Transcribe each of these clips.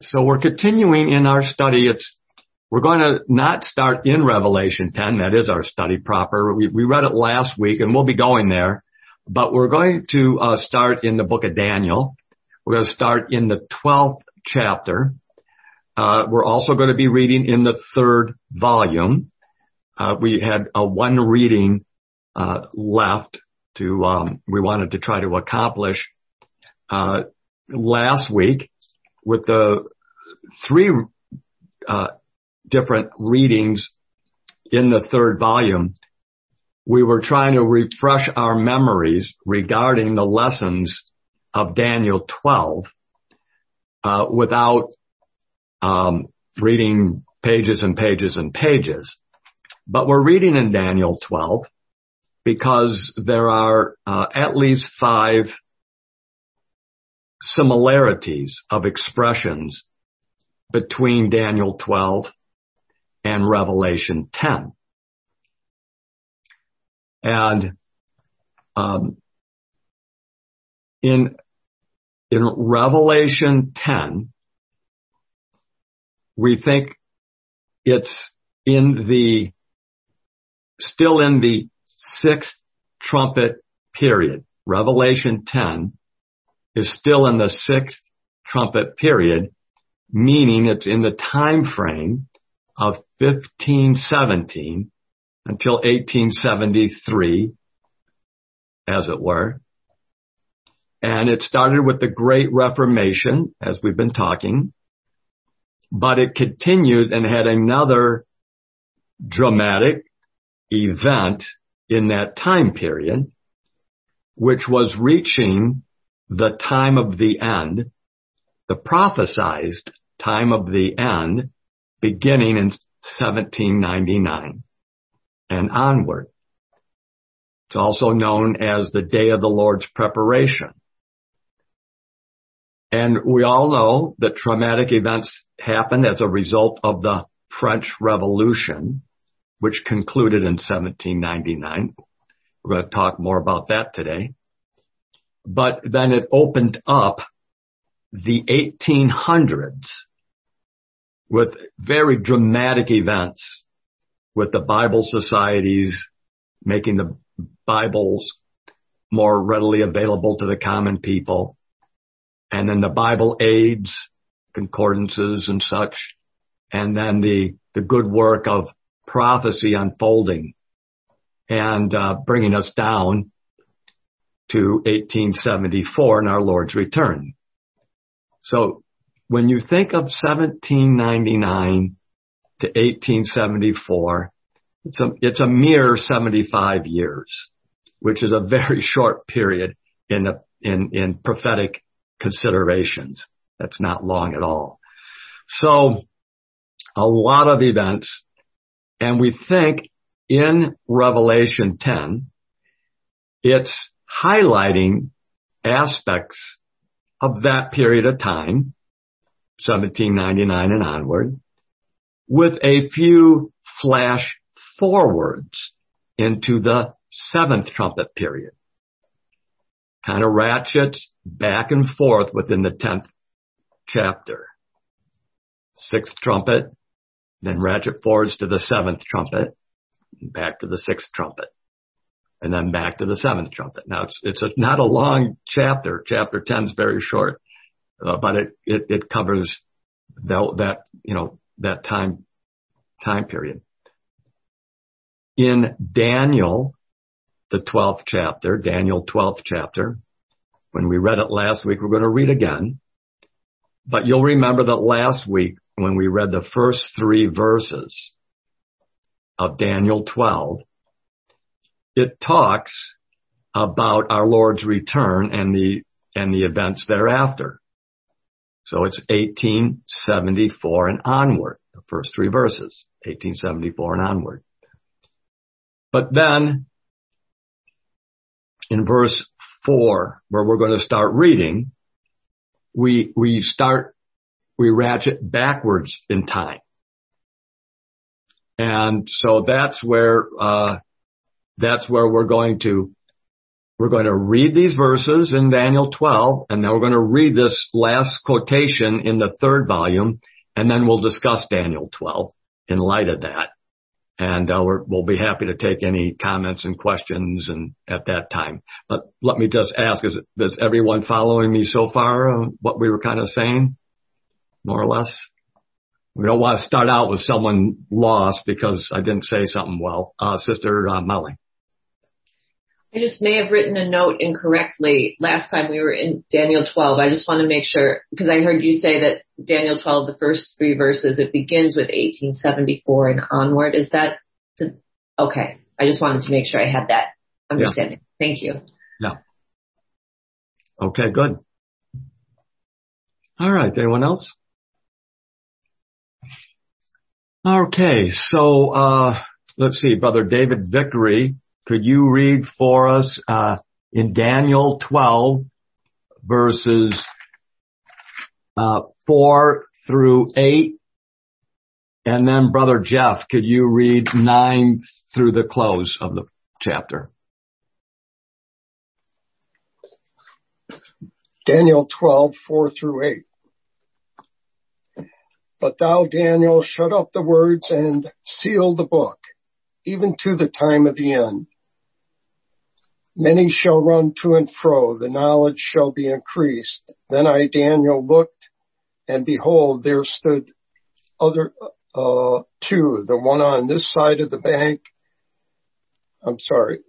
So we're continuing in our study. We're going to not start in Revelation 10. That is our study proper. We read it last week, and we'll be going there. But we're going to start in the book of Daniel. We're going to start in the 12th chapter. We're also going to be reading in the 3rd volume. We had one reading left we wanted to try to accomplish last week with the 3 different readings in the 3rd volume. We were trying to refresh our memories regarding the lessons of Daniel 12 without reading pages and pages and pages. But we're reading in Daniel 12 because there are at least 5 similarities of expressions between Daniel 12 and Revelation 10. And in Revelation 10, we think it's still in the 6th trumpet period. Revelation 10 is still in the 6th trumpet period, meaning it's in the time frame of 1517 until 1873, as it were. And it started with the Great Reformation, as we've been talking, but it continued and had another dramatic event in that time period, which was reaching the time of the end, the prophesied time of the end, beginning in 1799 and onward. It's also known as the Day of the Lord's Preparation. And we all know that traumatic events happened as a result of the French Revolution, which concluded in 1799. We're going to talk more about that today. But then it opened up the 1800s with very dramatic events, with the Bible societies making the Bibles more readily available to the common people, and then the Bible aids, concordances and such, and then the good work of prophecy unfolding and bringing us down to 1874 and our Lord's return. So when you think of 1799 to 1874, it's a mere 75 years, which is a very short period in prophetic considerations. That's not long at all. So a lot of events, and we think in Revelation 10, it's highlighting aspects of that period of time, 1799 and onward, with a few flash forwards into the 7th trumpet period. Kind of ratchets back and forth within the 10th chapter. 6th trumpet, then ratchet forwards to the 7th trumpet, back to the 6th trumpet, and then back to the 7th trumpet. Now it's not a long chapter. Chapter 10 is very short, but it covers that time period. In Daniel, the 12th chapter, Daniel 12th chapter, when we read it last week, we're going to read again. But you'll remember that last week when we read the first 3 verses of Daniel 12, it talks about our Lord's return and the events thereafter. So it's 1874 and onward, the first 3 verses, 1874 and onward. But then in verse 4, where we're going to start reading, we ratchet backwards in time. And so that's where we're going to We're going to read these verses in Daniel 12, and then we're going to read this last quotation in the third volume, and then we'll discuss Daniel 12 in light of that. And we'll be happy to take any comments and questions and at that time. But let me just ask, is everyone following me so far, what we were kind of saying, more or less? We don't want to start out with someone lost because I didn't say something well. Sister Molly. I just may have written a note incorrectly last time we were in Daniel 12. I just want to make sure, because I heard you say that Daniel 12, the first 3 verses, it begins with 1874 and onward. Is that okay? I just wanted to make sure I had that understanding. Yeah. Thank you. Yeah. Okay, good. All right. Anyone else? Okay. So, let's see, Brother David Vickery. Could you read for us in Daniel 12, verses 4 through 8? And then, Brother Jeff, could you read 9 through the close of the chapter? Daniel 12, 4 through 8. But thou, Daniel, shut up the words and seal the book, even to the time of the end. Many shall run to and fro, the knowledge shall be increased. Then I, Daniel, looked, and behold, there stood other two, the one on this side of the bank of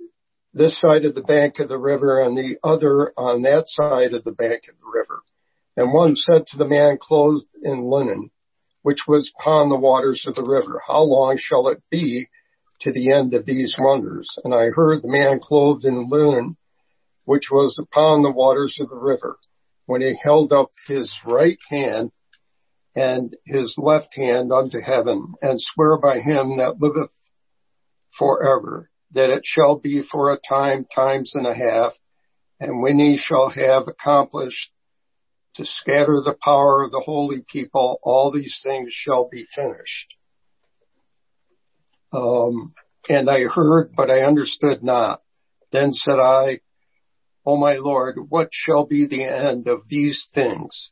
the river, and the other on that side of the bank of the river. And one said to the man clothed in linen, which was upon the waters of the river, how long shall it be to the end of these wonders? And I heard the man clothed in linen, which was upon the waters of the river, when he held up his right hand and his left hand unto heaven, and swear by him that liveth forever, that it shall be for a time, times and a half, and when he shall have accomplished to scatter the power of the holy people, all these things shall be finished. And I heard, but I understood not. Then said I, O my Lord, what shall be the end of these things?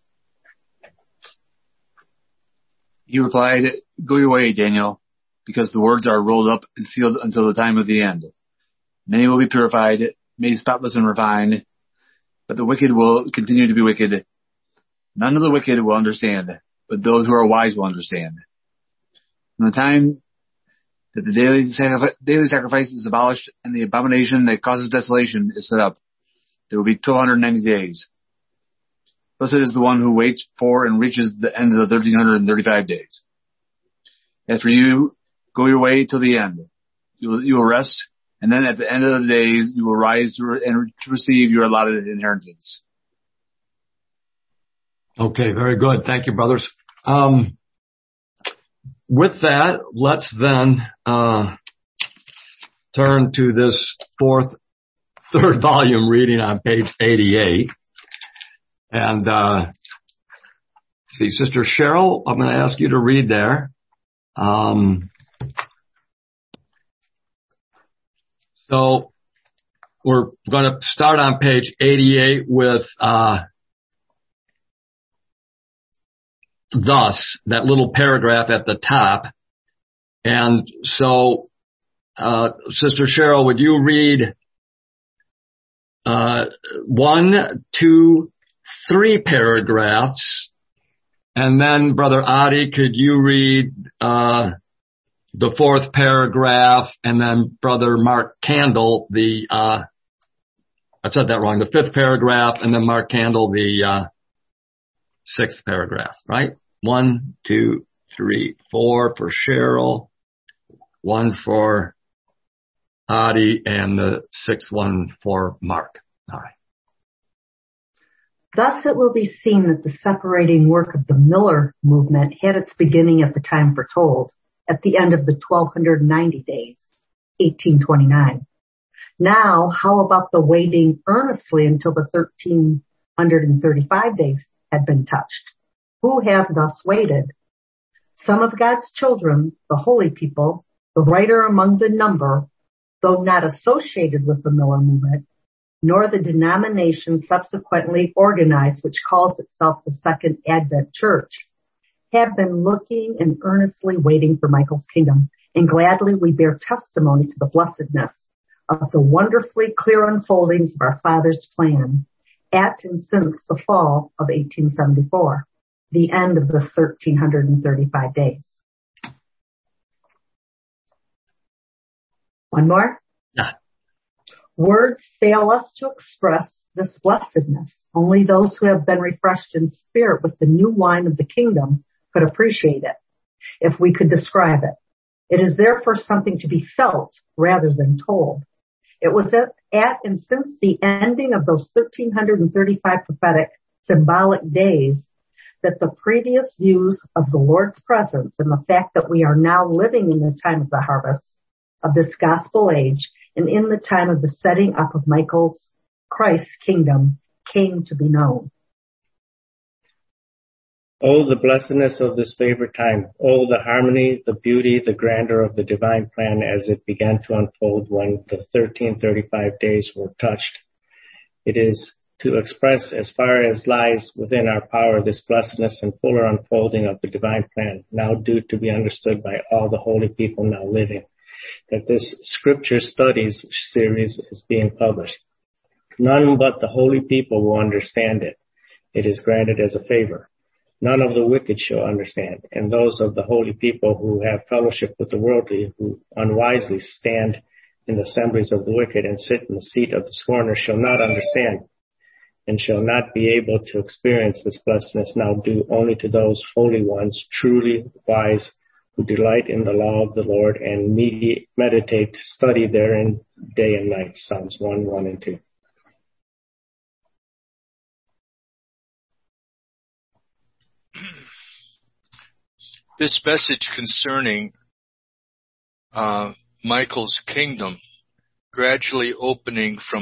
He replied, go your way, Daniel, because the words are rolled up and sealed until the time of the end. Many will be purified, made spotless and refined, but the wicked will continue to be wicked. None of the wicked will understand, but those who are wise will understand. From the time that the daily sacrifice is abolished and the abomination that causes desolation is set up, there will be 1290 days. Blessed is the one who waits for and reaches the end of the 1335 days. As for you, go your way till the end. You will rest, and then at the end of the days you will rise to receive your allotted inheritance. Okay, very good. Thank you, brothers. With that, let's then turn to this third volume reading on page 88. And see, Sister Cheryl, I'm going to ask you to read there. So we're going to start on page 88 with thus, that little paragraph at the top. And so, Sister Cheryl, would you read 1, 2, 3 paragraphs? And then, Brother Adi, could you read the 4th paragraph? And then, Brother Mark Candle, I said that wrong, the 5th paragraph, and then Mark Candle, the 6th paragraph, right? 1, 2, 3, 4 for Cheryl, 1 for Adi, and the 6th one for Mark. All right. Thus it will be seen that the separating work of the Miller movement had its beginning at the time foretold, at the end of the 1290 days, 1829. Now, how about the waiting earnestly until the 1335 days had been touched? Who have thus waited? Some of God's children, the holy people, the writer among the number, though not associated with the Miller movement, nor the denomination subsequently organized, which calls itself the Second Advent Church, have been looking and earnestly waiting for Michael's kingdom, and gladly we bear testimony to the blessedness of the wonderfully clear unfoldings of our Father's plan at and since the fall of 1874, the end of the 1335 days. One more? Yeah. Words fail us to express this blessedness. Only those who have been refreshed in spirit with the new wine of the kingdom could appreciate it, if we could describe it. It is therefore something to be felt rather than told. It was at and since the ending of those 1335 prophetic symbolic days that the previous views of the Lord's presence and the fact that we are now living in the time of the harvest of this gospel age and in the time of the setting up of Michael's Christ's kingdom came to be known. Oh, the blessedness of this favored time. Oh, the harmony, the beauty, the grandeur of the divine plan as it began to unfold when the 1335 days were touched. It is to express as far as lies within our power this blessedness and fuller unfolding of the divine plan, now due to be understood by all the holy people now living, that this scripture studies series is being published. None but the holy people will understand it. It is granted as a favor. None of the wicked shall understand, and those of the holy people who have fellowship with the worldly, who unwisely stand in the assemblies of the wicked and sit in the seat of the scorner, shall not understand, and shall not be able to experience this blessedness now due only to those holy ones, truly wise, who delight in the law of the Lord and meditate, study therein day and night. Psalms 1, 1 and 2. This message concerning Michael's kingdom gradually opening from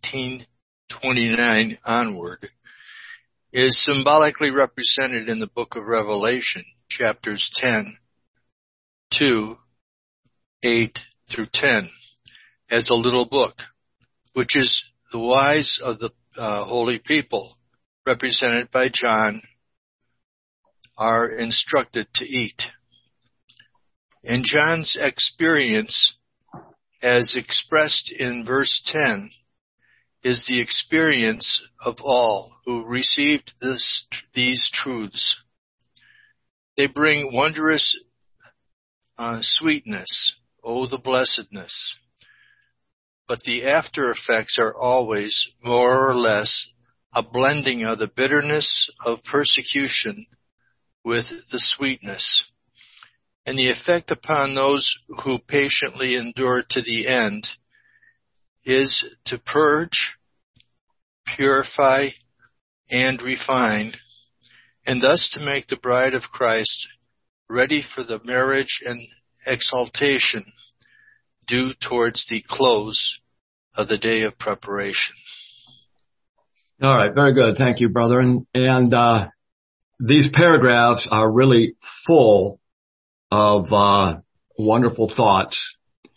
1829 onward is symbolically represented in the book of Revelation, chapters 10, 2, 8 through 10, as a little book, which is the wise of the holy people, represented by John, are instructed to eat. And John's experience, as expressed in verse 10, is the experience of all who received these truths. They bring wondrous sweetness, oh, the blessedness. But the after effects are always more or less a blending of the bitterness of persecution with the sweetness. And the effect upon those who patiently endure to the end is to purge, purify, and refine, and thus to make the bride of Christ ready for the marriage and exaltation due towards the close of the day of preparation. All right, very good. Thank you, brother. And these paragraphs are really full of wonderful thoughts.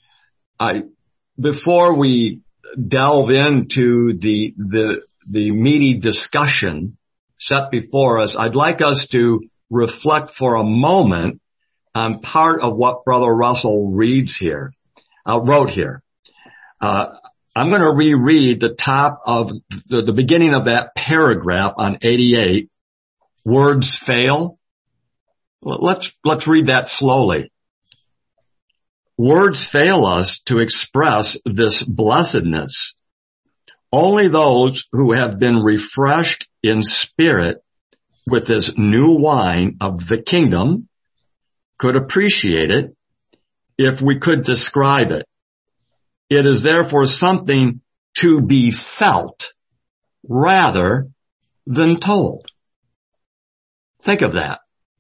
Before we delve into the meaty discussion set before us, I'd like us to reflect for a moment on part of what Brother Russell wrote here. I'm going to reread the top of the beginning of that paragraph on 88. Words fail. Let's read that slowly. Words fail us to express this blessedness. Only those who have been refreshed in spirit with this new wine of the kingdom could appreciate it if we could describe it. It is therefore something to be felt rather than told. Think of that.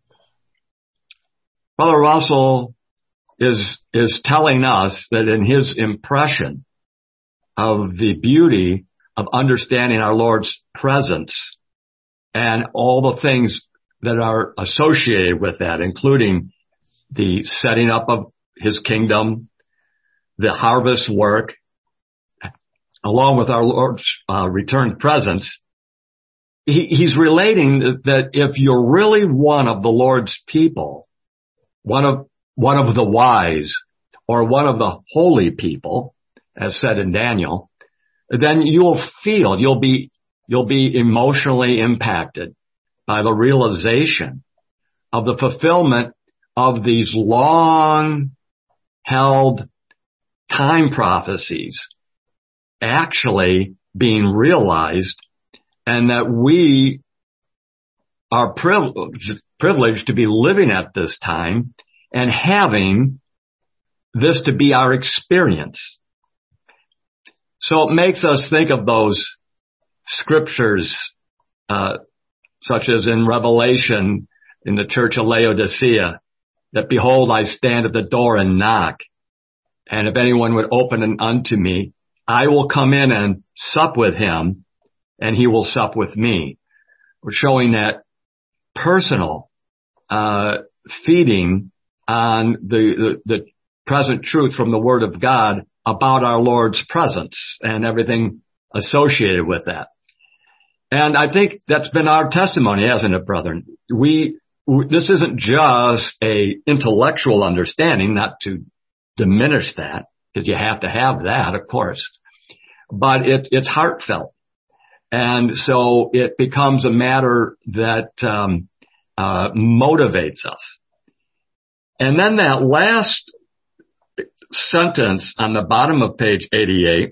Brother Russell is telling us that in his impression of the beauty of understanding our Lord's presence and all the things that are associated with that, including the setting up of his kingdom, the harvest work, along with our Lord's returned presence, he's relating that if you're really one of the Lord's people, one of the wise, or one of the holy people, as said in Daniel, then you'll be emotionally impacted by the realization of the fulfillment of these long-held time prophecies actually being realized, and that we are privileged to be living at this time and having this to be our experience. So it makes us think of those scriptures, such as in Revelation in the church of Laodicea, that behold, I stand at the door and knock. And if anyone would open it unto me, I will come in and sup with him, and he will sup with me. We're showing that personal feeding on the present truth from the Word of God about our Lord's presence and everything associated with that. And I think that's been our testimony, hasn't it, brethren? This isn't just a intellectual understanding, not to diminish that, because you have to have that, of course, but it's heartfelt. And so it becomes a matter that motivates us. And then that last sentence on the bottom of page 88,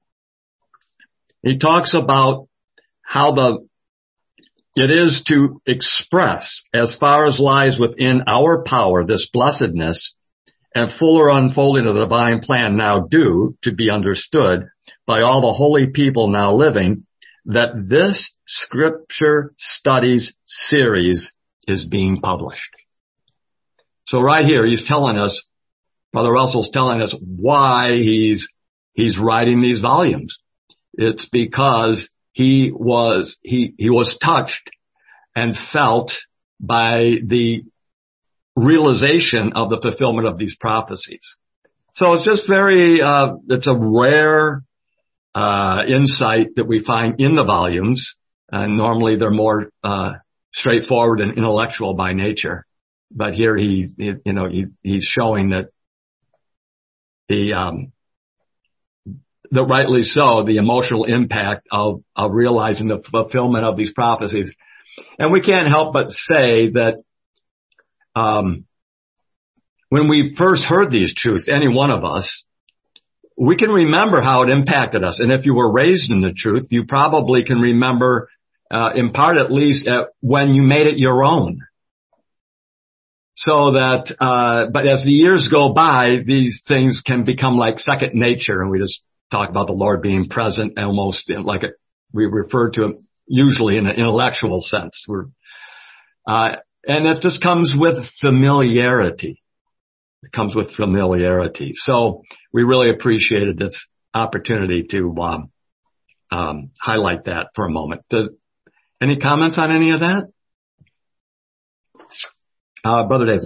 he talks about how it is to express, as far as lies within our power, this blessedness and fuller unfolding of the divine plan now due to be understood by all the holy people now living, that this scripture studies series is being published. So right here, he's telling us, Brother Russell's telling us why he's writing these volumes. It's because he was touched and felt by the realization of the fulfillment of these prophecies. So it's just it's a rare insight that we find in the volumes. Normally they're more straightforward and intellectual by nature, but here he's showing that that rightly so, the emotional impact of realizing the fulfillment of these prophecies. And we can't help but say that when we first heard these truths, any one of us, we can remember how it impacted us. And if you were raised in the truth, you probably can remember, in part at least, when you made it your own. So that, but as the years go by, these things can become like second nature, and we just talk about the Lord being present almost like we refer to him usually in an intellectual sense. And it just comes with familiarity. It comes with familiarity. So we really appreciated this opportunity to highlight that for a moment. Any comments on any of that? Brother David.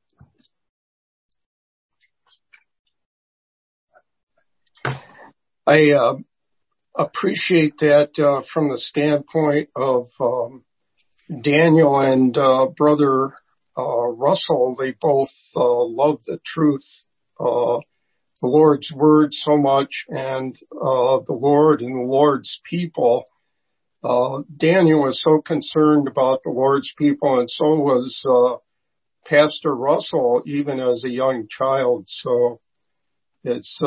I appreciate that from the standpoint of Daniel and Brother Russell. They both love the truth, the Lord's word so much, and the Lord and the Lord's people. Daniel was so concerned about the Lord's people, and so was Pastor Russell, even as a young child. So it's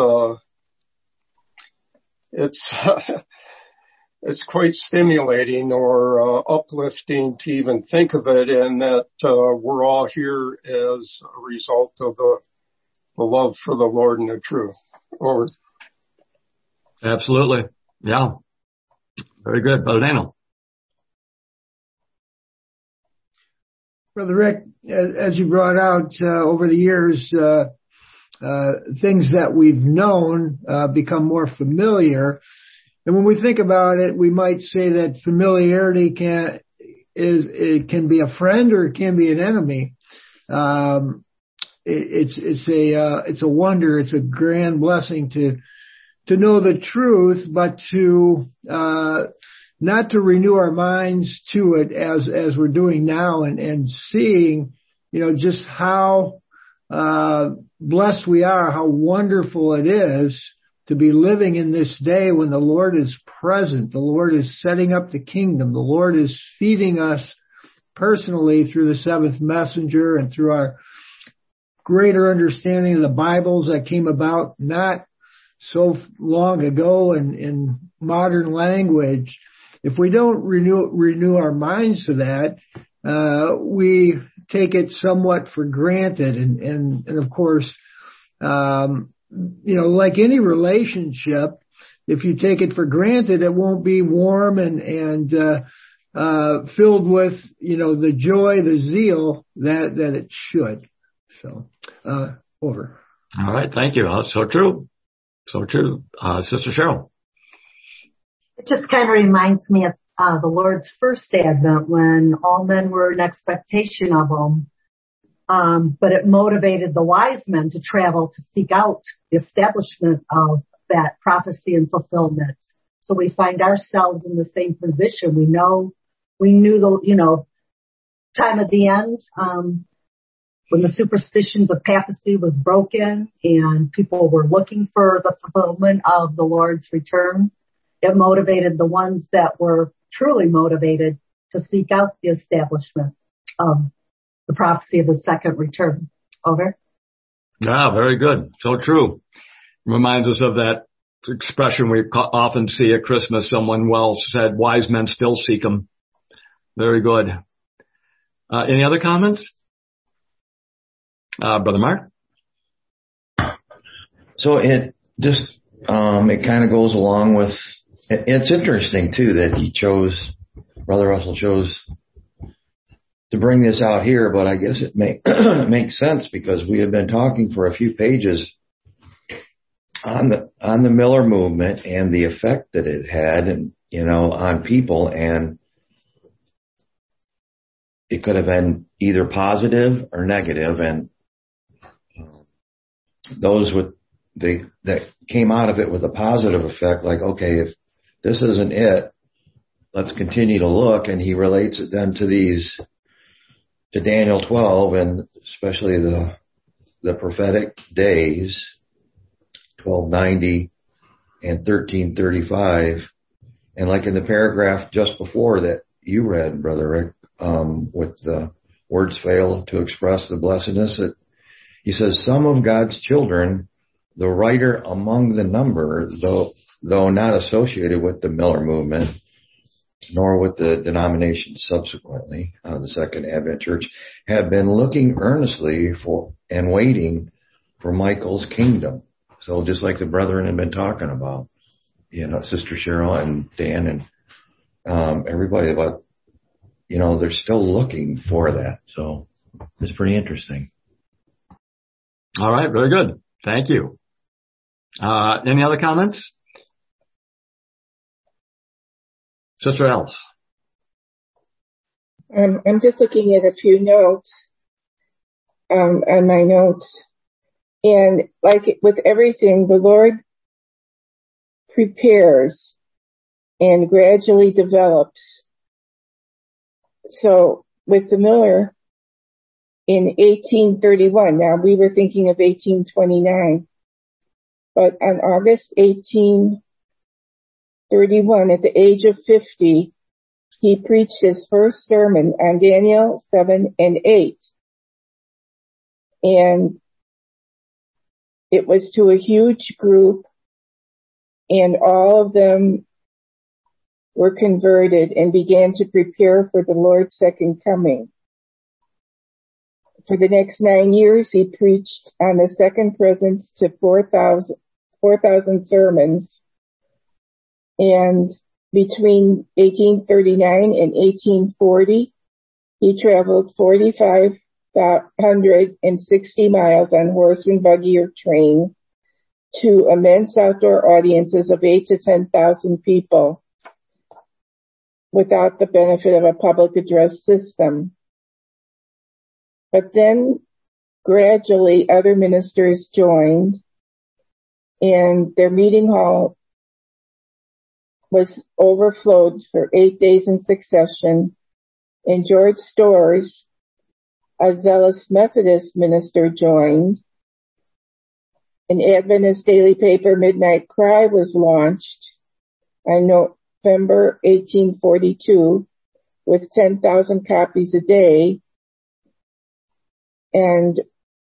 quite stimulating or uplifting to even think of it, and that we're all here as a result of the love for the Lord and the truth. Lord. Absolutely. Yeah. Very good, Brother Daniel. Brother Rick, as you brought out over the years, things that we've known become more familiar. And when we think about it, we might say that familiarity can be a friend or it can be an enemy. It's a wonder. It's a grand blessing to know the truth, but to not to renew our minds to it as we're doing now, and seeing, just how blessed we are, how wonderful it is to be living in this day when the Lord is present. The Lord is setting up the kingdom. The Lord is feeding us personally through the seventh messenger and through our greater understanding of the Bibles that came about not so long ago in modern language. If we don't renew our minds to that, we take it somewhat for granted. And of course, like any relationship, if you take it for granted, it won't be warm and filled with, the joy, the zeal that it should. So, over. All right. Thank you. So true. So true. Sister Cheryl. It just kind of reminds me of the Lord's first advent when all men were in expectation of him. But it motivated the wise men to travel to seek out the establishment of that prophecy and fulfillment. So we find ourselves in the same position. We knew the, time of the end, when the superstitions of papacy was broken and people were looking for the fulfillment of the Lord's return. It motivated the ones that were truly motivated to seek out the establishment of the prophecy of his second return. Over. Yeah, very good. So true. Reminds us of that expression we often see at Christmas. Someone well said, wise men still seek him. Very good. Any other comments? Brother Mark? So it just, it kind of goes along with, it's interesting too that Brother Russell chose to bring this out here, but I guess it makes sense because we have been talking for a few pages on the Miller movement and the effect that it had and, on people, and it could have been either positive or negative, and those that came out of it with a positive effect, like, okay, if this isn't it, let's continue to look. And he relates it then to Daniel 12, and especially the prophetic days, 1290 and 1335. And like in the paragraph just before that you read, Brother Rick, with the words fail to express the blessedness, he says, some of God's children, the writer among the number, though not associated with the Miller movement, nor with the denomination subsequently, the Second Advent Church, have been looking earnestly for and waiting for Michael's kingdom. So just like the brethren have been talking about, Sister Cheryl and Dan and everybody about, they're still looking for that. So it's pretty interesting. All right. Very good. Thank you. Any other comments? Sister Alice. I'm just looking at a few notes on my notes. And like with everything, the Lord prepares and gradually develops. So with the Miller in 1831, now we were thinking of 1829, but on August 1831, at the age of 50, he preached his first sermon on Daniel 7 and 8. And it was to a huge group, and all of them were converted and began to prepare for the Lord's second coming. For the next 9 years, he preached on the second presence to 4,000 sermons. And between 1839 and 1840, he traveled 4,560 miles on horse and buggy or train to immense outdoor audiences of 8,000 to 10,000 people without the benefit of a public address system. But then gradually other ministers joined, and their meeting hall was overflowed for 8 days in succession, and George Storrs, a zealous Methodist minister, joined. An Adventist daily paper, Midnight Cry, was launched on November 1842 with 10,000 copies a day. And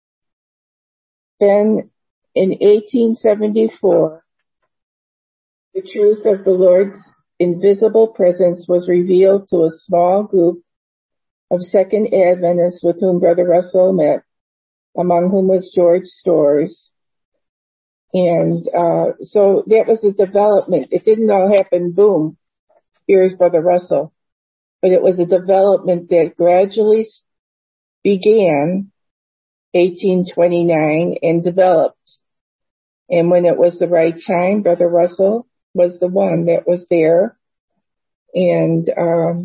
then in 1874, the truth of the Lord's invisible presence was revealed to a small group of Second Adventists with whom Brother Russell met, among whom was George Storrs. And so that was a development. It didn't all happen, boom, here's Brother Russell. But it was a development that gradually began 1829 and developed. And when it was the right time, Brother Russell was the one that was there. And the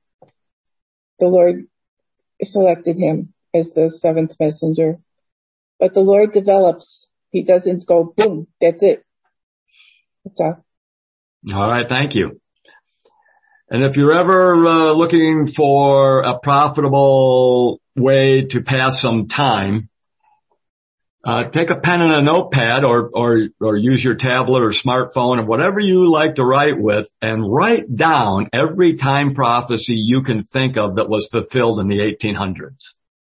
Lord selected him as the seventh messenger. But the Lord develops. He doesn't go, boom, that's it. That's all. All right, thank you. And if you're ever looking for a profitable way to pass some time, take a pen and a notepad or use your tablet or smartphone or whatever you like to write with and write down every time prophecy you can think of that was fulfilled in the 1800s.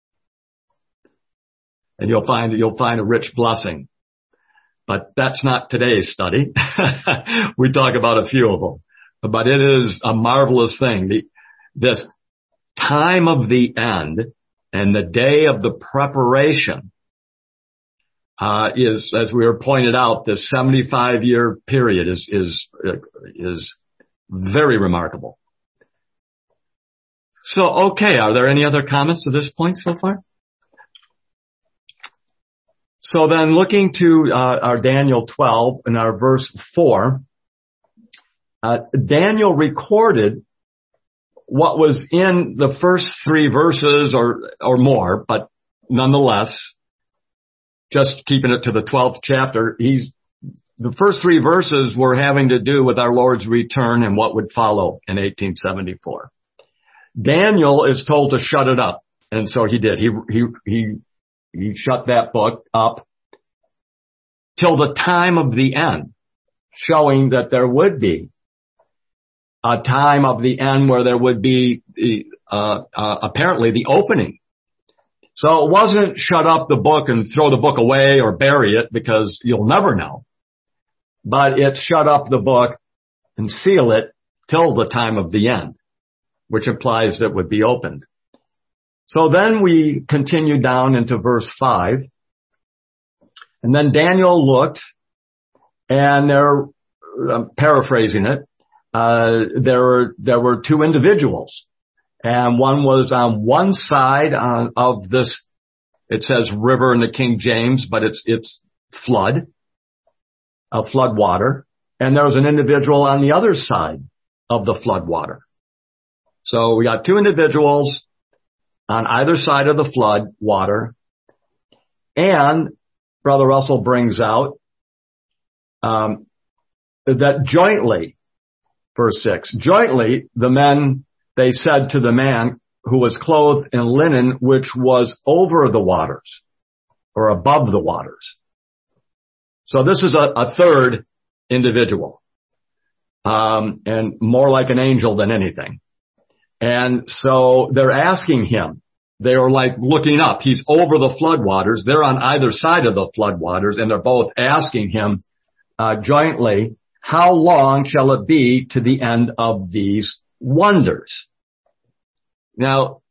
And you'll find a rich blessing. But that's not today's study. We talk about a few of them. But it is a marvelous thing. This time of the end and the day of the preparation is, as we were pointed out, this 75-year period is very remarkable. So, okay, are there any other comments to this point so far? So then looking to our Daniel 12 and our verse 4, Daniel recorded what was in the first 3 verses or more, but nonetheless, just keeping it to the 12th chapter, the first 3 verses were having to do with our Lord's return and what would follow in 1874. Daniel is told to shut it up, and so he did. He shut that book up till the time of the end, showing that there would be a time of the end where there would be apparently the opening. So it wasn't shut up the book and throw the book away or bury it because you'll never know. But it's shut up the book and seal it till the time of the end, which implies that it would be opened. So then we continue down into verse 5. And then Daniel looked, and I'm paraphrasing it, there were 2 individuals. And one was on one side of this, it says river in the King James, but it's flood water. And there was an individual on the other side of the flood water. So we got 2 individuals on either side of the flood water. And Brother Russell brings out that jointly, verse 6, jointly the men, they said to the man who was clothed in linen, which was over the waters or above the waters. So this is a third individual, and more like an angel than anything. And so they're asking him, they were like looking up. He's over the floodwaters. They're on either side of the floodwaters, and they're both asking him jointly, how long shall it be to the end of these wonders? Now,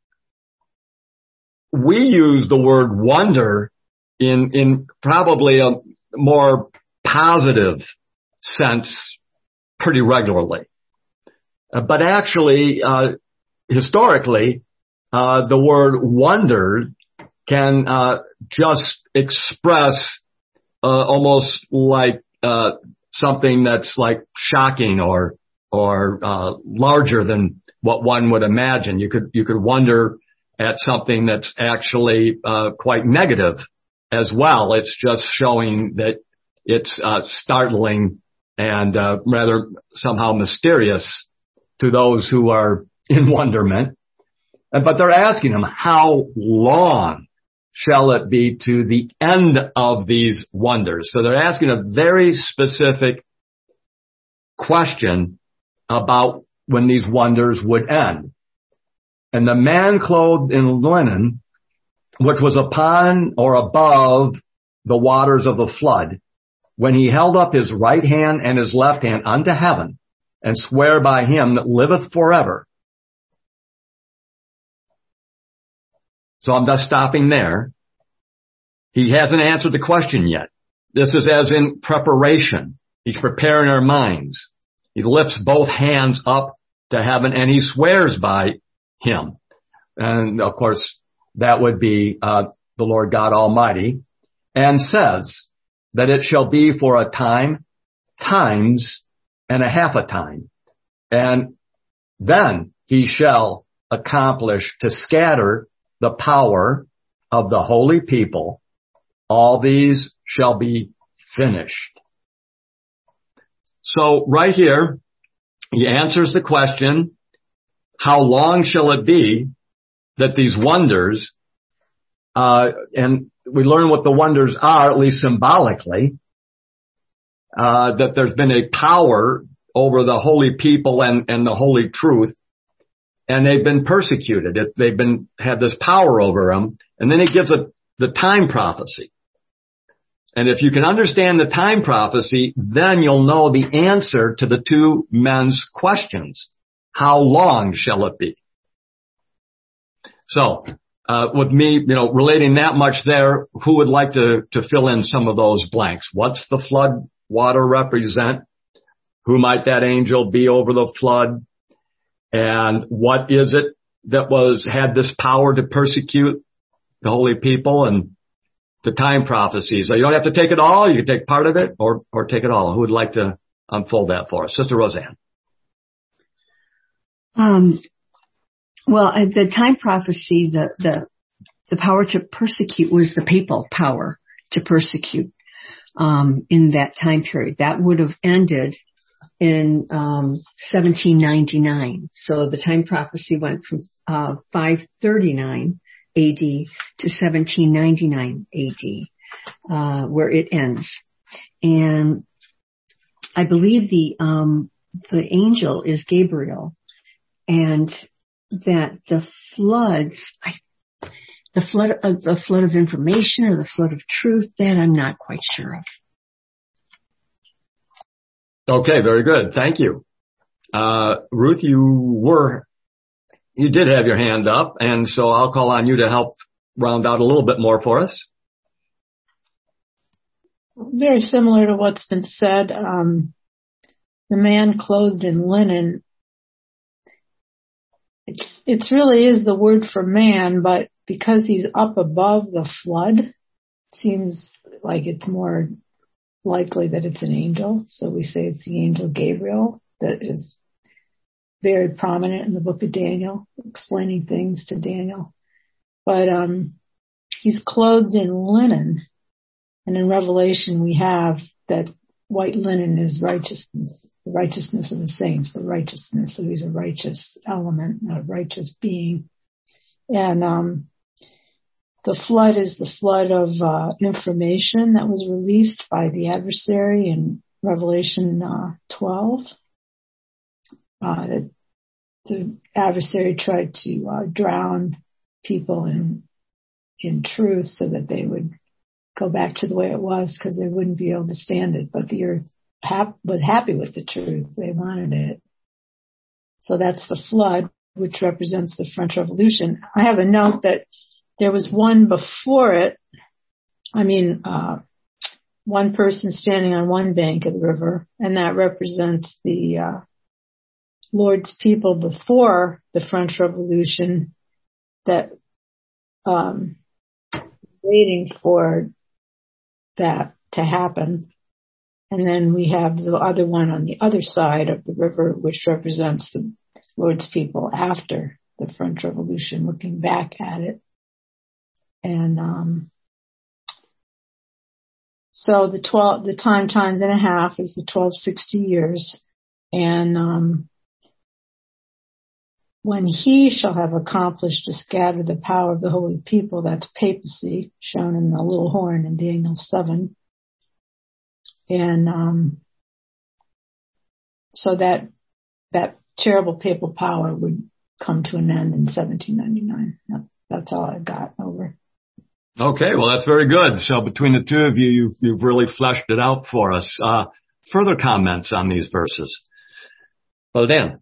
we use the word wonder in probably a more positive sense pretty regularly. But actually, historically, the word wonder can just express almost like something that's like shocking or larger than what one would imagine. You could wonder at something that's actually quite negative as well. It's just showing that it's startling and rather somehow mysterious to those who are in wonderment. But they're asking him, how long shall it be to the end of these wonders? So they're asking a very specific question about when these wonders would end. And the man clothed in linen, which was upon or above the waters of the flood, when he held up his right hand and his left hand unto heaven, and sware by him that liveth forever. So I'm just stopping there. He hasn't answered the question yet. This is as in preparation. He's preparing our minds. He lifts both hands up to heaven and he swears by him. And of course, that would be the Lord God Almighty, and says that it shall be for a time, times, and a half a time. And then he shall accomplish to scatter the power of the holy people. All these shall be finished. So right here, he answers the question, how long shall it be that these wonders, and we learn what the wonders are, at least symbolically, that there's been a power over the holy people and the holy truth, and they've been persecuted. They've had this power over them, and then he gives the time prophecy. And if you can understand the time prophecy, then you'll know the answer to the two men's questions. How long shall it be? So, with me, relating that much there, who would like to fill in some of those blanks? What's the flood water represent? Who might that angel be over the flood? And what is it that had this power to persecute the holy people? And the time prophecies. So you don't have to take it all. You can take part of it or take it all. Who would like to unfold that for us? Sister Roseanne. Well, the time prophecy, the power to persecute was the papal power to persecute, in that time period. That would have ended in, 1799. So the time prophecy went from, 539 AD to 1799 AD, where it ends. And I believe the angel is Gabriel, and that the floods, the flood of information or the flood of truth, that I'm not quite sure of. Okay, very good. Thank you. Ruth, you did have your hand up, and so I'll call on you to help round out a little bit more for us. Very similar to what's been said. The man clothed in linen, it really is the word for man, but because he's up above the flood, it seems like it's more likely that it's an angel. So we say it's the angel Gabriel that is very prominent in the book of Daniel, explaining things to Daniel. But he's clothed in linen. And in Revelation we have that white linen is righteousness, the righteousness of the saints, for righteousness. So he's a righteous element, a righteous being. And the flood is the flood of information that was released by the adversary in Revelation 12. The adversary tried to drown people in truth so that they would go back to the way it was, because they wouldn't be able to stand it. But the earth was happy with the truth. They wanted it. So that's the flood, which represents the French Revolution. I have a note that there was one before it. One person standing on one bank of the river, and that represents the Lord's people before the French Revolution that waiting for that to happen. And then we have the other one on the other side of the river, which represents the Lord's people after the French Revolution, looking back at it. And So the time times and a half is the 1260 years. And, when he shall have accomplished to scatter the power of the holy people, that's papacy, shown in the little horn in Daniel 7. And, so that terrible papal power would come to an end in 1799. That's all I got. Over. Okay, well, that's very good. So between the two of you, you've really fleshed it out for us. Further comments on these verses? Well, Dan.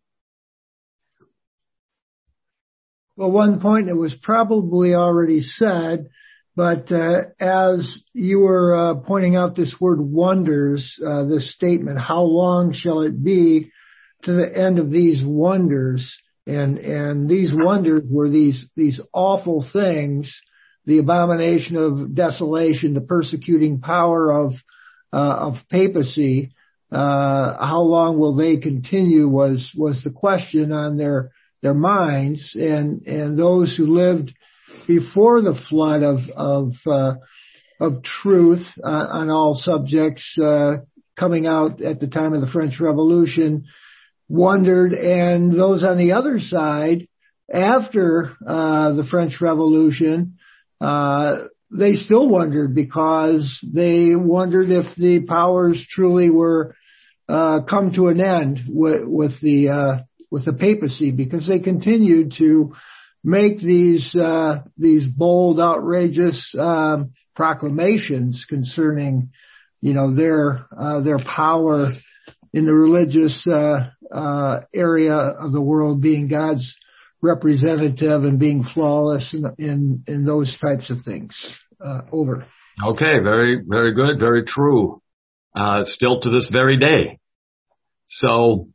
Well, one point that was probably already said, but as you were pointing out this word wonders, this statement, how long shall it be to the end of these wonders? And these wonders were these awful things, the abomination of desolation, the persecuting power of papacy. How long will they continue was the question on their minds, and those who lived before the flood of truth on all subjects coming out at the time of the French Revolution wondered, and those on the other side after the French Revolution they still wondered, because they wondered if the powers truly were come to an end with the papacy, because they continued to make these bold, outrageous proclamations concerning, their power in the religious area of the world, being God's representative and being flawless in those types of things. Over. Okay, very, very good, very true. Still to this very day. So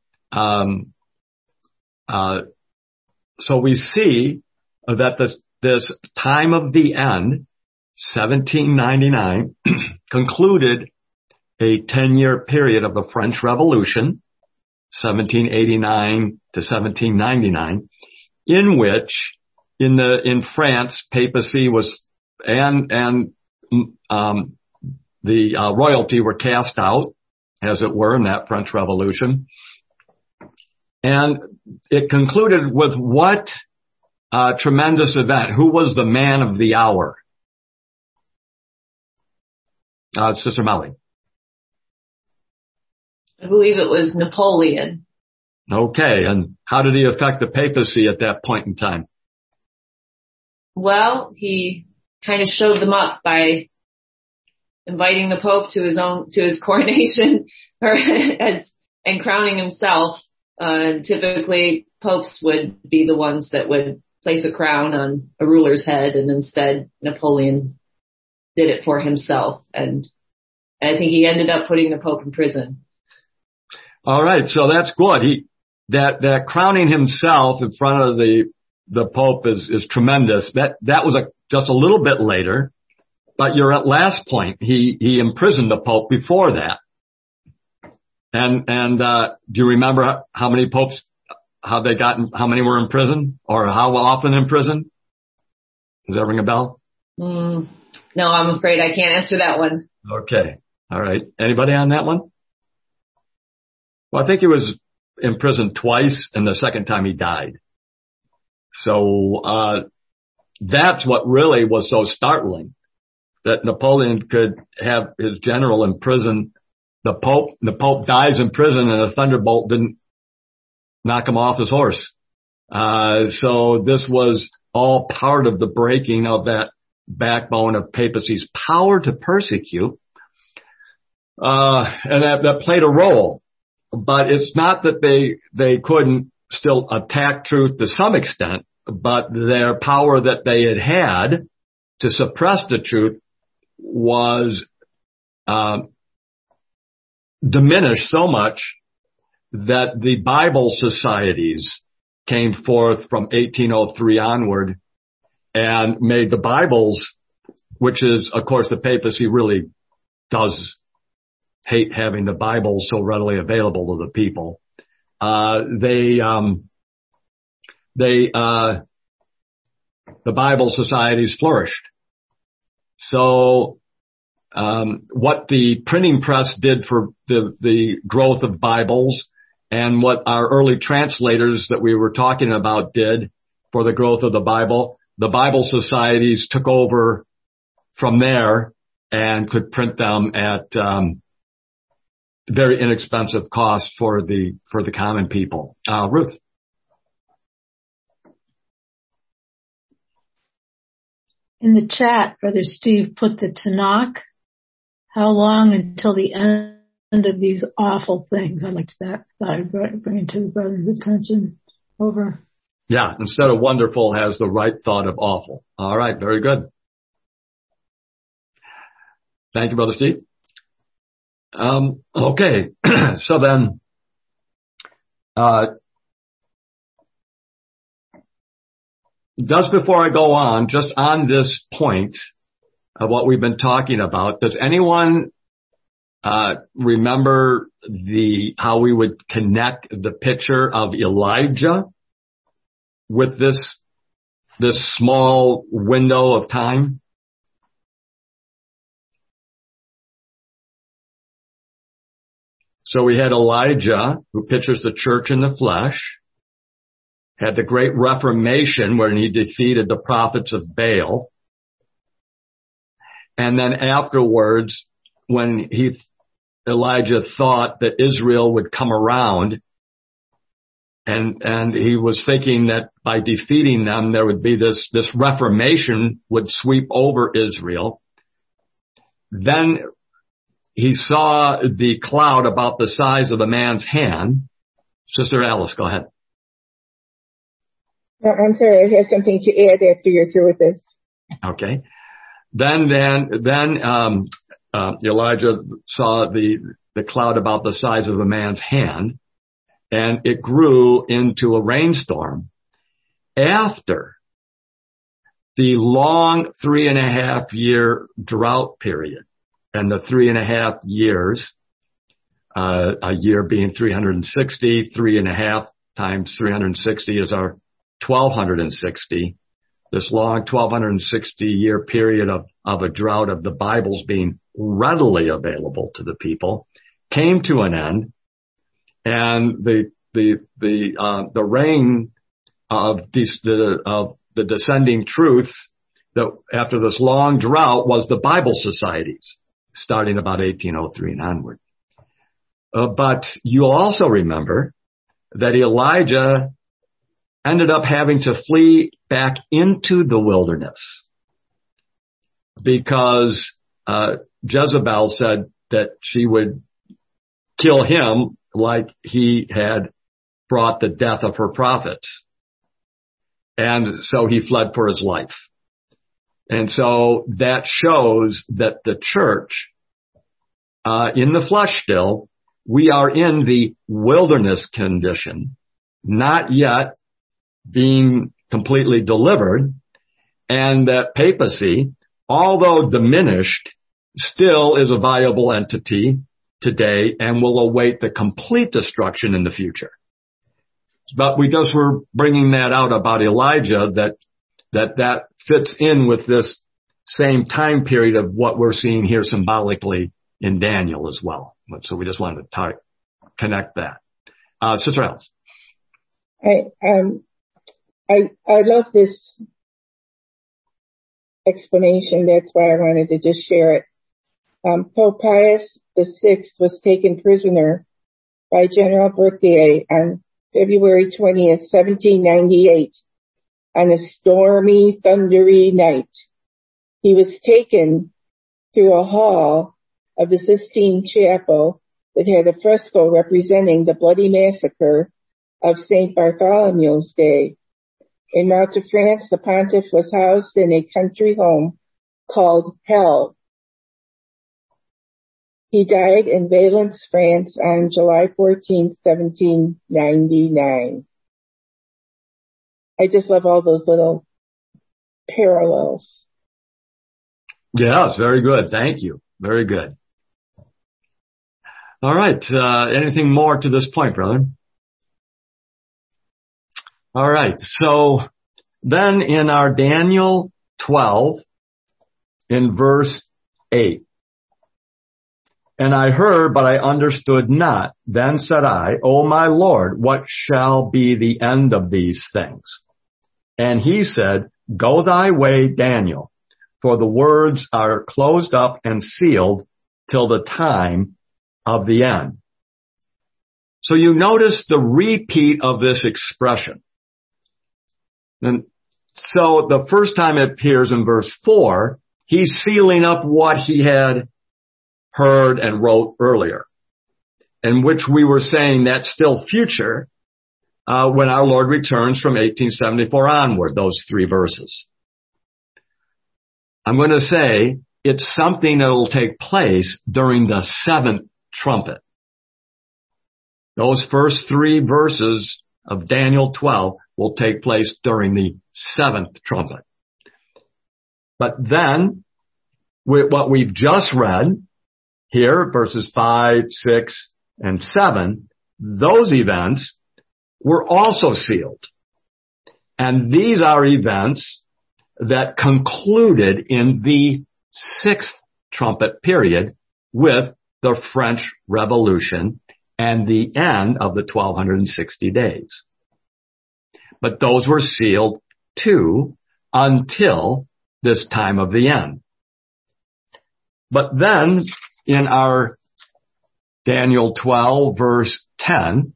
we see that this time of the end, 1799, concluded a 10-year period of the French Revolution, 1789 to 1799, in which in France, papacy was and the royalty were cast out, as it were, in that French Revolution. And it concluded with what tremendous event? Who was the man of the hour? Sister Melly. I believe it was Napoleon. Okay, and how did he affect the papacy at that point in time? Well, he kind of showed them up by inviting the Pope to his coronation and crowning himself. Typically, popes would be the ones that would place a crown on a ruler's head, and instead Napoleon did it for himself. And I think he ended up putting the Pope in prison. All right, so that's good. That crowning himself in front of the Pope is tremendous. That was just a little bit later, but your last point, he imprisoned the Pope before that. And do you remember how many popes, how many were in prison, or how often in prison? Does that ring a bell? No, I'm afraid I can't answer that one. Okay. All right. Anybody on that one? Well, I think he was in prison twice, and the second time he died. So, that's what really was so startling, that Napoleon could have his general in prison. The Pope dies in prison, and a thunderbolt didn't knock him off his horse. So this was all part of the breaking of that backbone of papacy's power to persecute. And that played a role. But it's not that they couldn't still attack truth to some extent, but their power that they had to suppress the truth was diminished so much that the Bible societies came forth from 1803 onward and made the Bibles, which is, of course, the papacy really does hate having the Bible so readily available to the people. The Bible societies flourished. So what the printing press did for the growth of Bibles and what our early translators that we were talking about did for the growth of the Bible societies took over from there and could print them at very inexpensive cost for the common people. Ruth. In the chat, Brother Steve put the Tanakh. How long until the end of these awful things? I liked that. Thought I'd bring it to the brother's attention. Over. Yeah, instead of wonderful has the right thought of awful. All right, very good. Thank you, Brother Steve. Okay, so then, just before I go on, just on this point of what we've been talking about, does anyone remember how we would connect the picture of Elijah with this small window of time? So we had Elijah, who pictures the church in the flesh, had the great Reformation when he defeated the prophets of Baal. And then afterwards, when Elijah thought that Israel would come around, and he was thinking that by defeating them, there would be this Reformation would sweep over Israel. Then he saw the cloud about the size of a man's hand. Sister Alice, go ahead. I'm sorry, I have something to add after you're through with this. Okay. Then Elijah saw the cloud about the size of a man's hand, and it grew into a rainstorm after the long 3.5 year drought period. And the 3.5 years, a year being 360, 3.5 times 360 is our 1260. This long 1260 year period of a drought of the Bibles being readily available to the people came to an end, and the rain of the descending truths that after this long drought was the Bible societies, starting about 1803 and onward. But you'll also remember that Elijah ended up having to flee back into the wilderness because Jezebel said that she would kill him like he had brought the death of her prophets. And so he fled for his life. And so that shows that the church, in the flesh still, we are in the wilderness condition, not yet being completely delivered, and that papacy, although diminished, still is a viable entity today and will await the complete destruction in the future. But we just were bringing that out about Elijah, that fits in with this same time period of what we're seeing here symbolically in Daniel as well. So we just wanted to connect that. Sister Alice. I love this explanation. That's why I wanted to just share it. Pope Pius VI was taken prisoner by General Berthier on February 20th, 1798. On a stormy, thundery night, he was taken through a hall of the Sistine Chapel that had a fresco representing the bloody massacre of St. Bartholomew's Day. En route to France, the pontiff was housed in a country home called Hell. He died in Valence, France on July 14, 1799. I just love all those little parallels. Yes, very good. Thank you. Very good. All right. Anything more to this point, brother? All right. So then in our Daniel 12, in verse 8, And I heard, but I understood not. Then said I, O my Lord, what shall be the end of these things? And he said, Go thy way, Daniel, for the words are closed up and sealed till the time of the end. So you notice the repeat of this expression. And so the first time it appears in verse 4, he's sealing up what he had heard and wrote earlier, in which we were saying that's still future when our Lord returns from 1874 onward, those 3 verses. I'm going to say it's something that will take place during the 7th trumpet. Those first 3 verses of Daniel 12 will take place during the 7th trumpet. But then, with what we've just read here, verses 5, 6, and 7, those events were also sealed. And these are events that concluded in the 6th trumpet period with the French Revolution and the end of the 1260 days. But those were sealed too until this time of the end. But then in our Daniel 12 verse 10,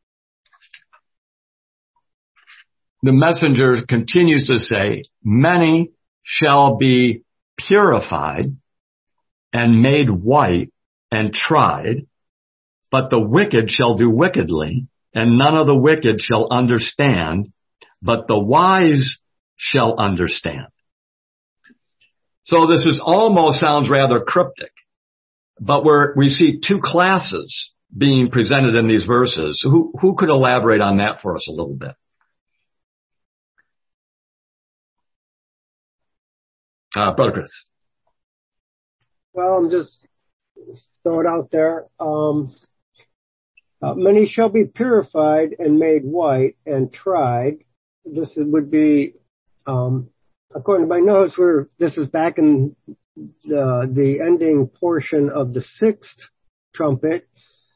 the messenger continues to say, many shall be purified and made white and tried, but the wicked shall do wickedly, and none of the wicked shall understand, but the wise shall understand. So this is almost sounds rather cryptic, but we see 2 classes being presented in these verses. Who could elaborate on that for us a little bit? Brother Chris. Well, I'm just throw it out there. Many shall be purified and made white and tried. This would be, according to my notes, this is back in the ending portion of the 6th trumpet.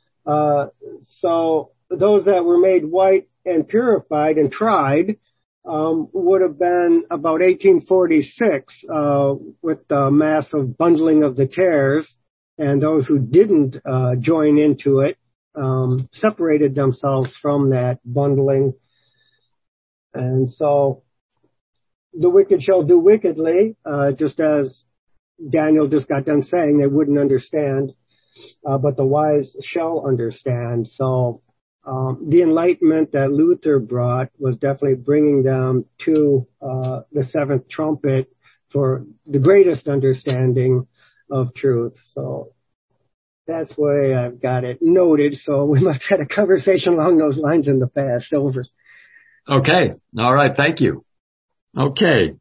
So those that were made white and purified and tried would have been about 1846 with the massive bundling of the tares, and those who didn't join into it separated themselves from that bundling. And so the wicked shall do wickedly, just as Daniel just got done saying they wouldn't understand, but the wise shall understand. So the enlightenment that Luther brought was definitely bringing them to the 7th trumpet for the greatest understanding of truth. So that's why I've got it noted. So we must have had a conversation along those lines in the past. Over. Okay. All right. Thank you. Okay.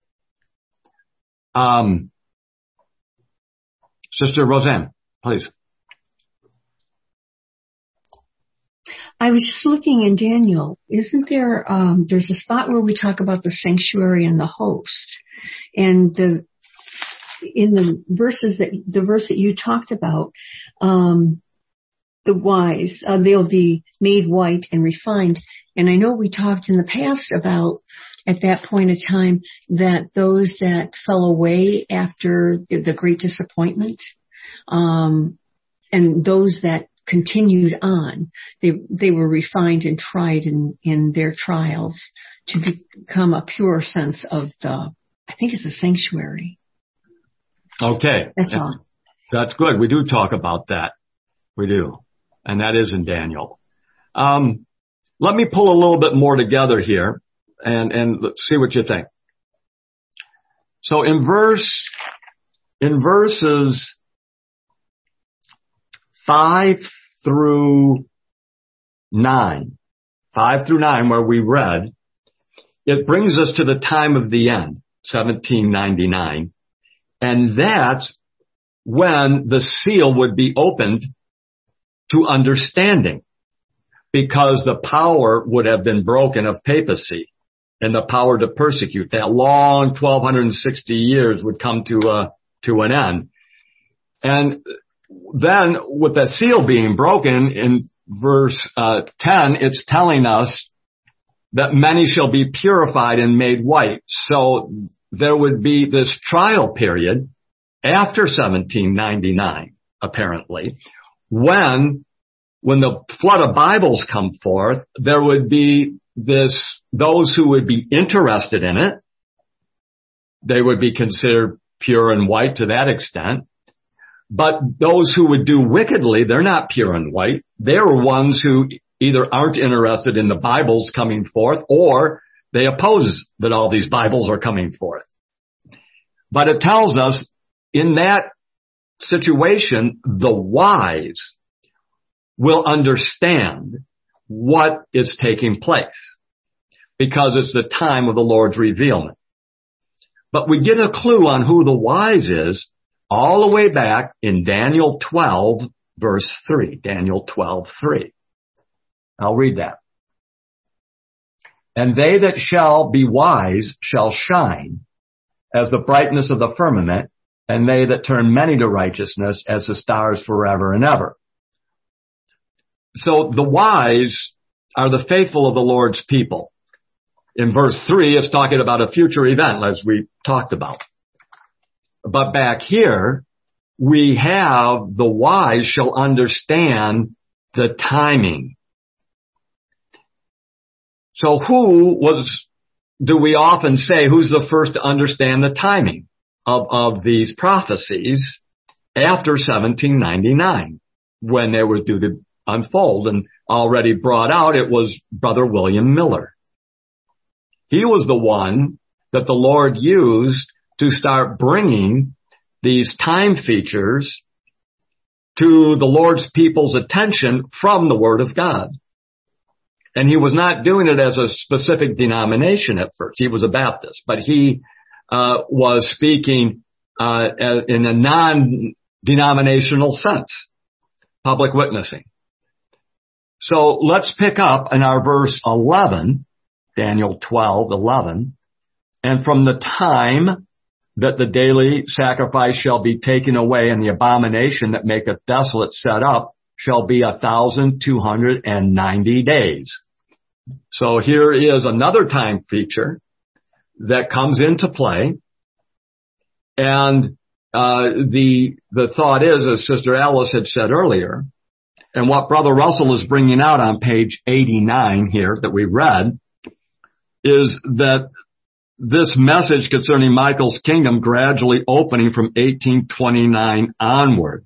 Sister Roseanne, please. I was just looking in Daniel. Isn't there, there's a spot where we talk about the sanctuary and the host. And in the verse that you talked about, the wise, they'll be made white and refined. And I know we talked in the past about, at that point of time, that those that fell away after the great disappointment, and those that continued on, they were refined and tried in their trials to become a pure sense of I think it's the sanctuary. Okay. That's all. That's good. We do talk about that. We do. And that is in Daniel. Let me pull a little bit more together here and see what you think. So in verses 5 through 9, where we read, it brings us to the time of the end, 1799. And that's when the seal would be opened to understanding, because the power would have been broken of papacy and the power to persecute. That long 1260 years would come to an end. And then with the seal being broken in verse 10, it's telling us that many shall be purified and made white. So there would be this trial period after 1799, apparently, when the flood of Bibles come forth, there would be those who would be interested in it. They would be considered pure and white to that extent. But those who would do wickedly, they're not pure and white. They're ones who either aren't interested in the Bibles coming forth, or they oppose that all these Bibles are coming forth. But it tells us in that situation, the wise will understand what is taking place, because it's the time of the Lord's revealment. But we get a clue on who the wise is all the way back in Daniel 12, verse 3. Daniel 12:3. I'll read that. And they that shall be wise shall shine as the brightness of the firmament, and they that turn many to righteousness as the stars forever and ever. So the wise are the faithful of the Lord's people. In verse 3, it's talking about a future event, as we talked about. But back here, we have the wise shall understand the timing. So do we often say, who's the first to understand the timing of these prophecies after 1799, when they were due to unfold? And already brought out, it was Brother William Miller. He was the one that the Lord used to start bringing these time features to the Lord's people's attention from the Word of God. And he was not doing it as a specific denomination at first. He was a Baptist, but he was speaking in a non-denominational sense, public witnessing. So let's pick up in our verse 11, Daniel 12:11, and from the time that the daily sacrifice shall be taken away, and the abomination that maketh desolate set up, shall be 1,290 days. So here is another time feature that comes into play. And the thought is, as Sister Alice had said earlier, and what Brother Russell is bringing out on page 89 here that we read, is that this message concerning Michael's kingdom gradually opening from 1829 onward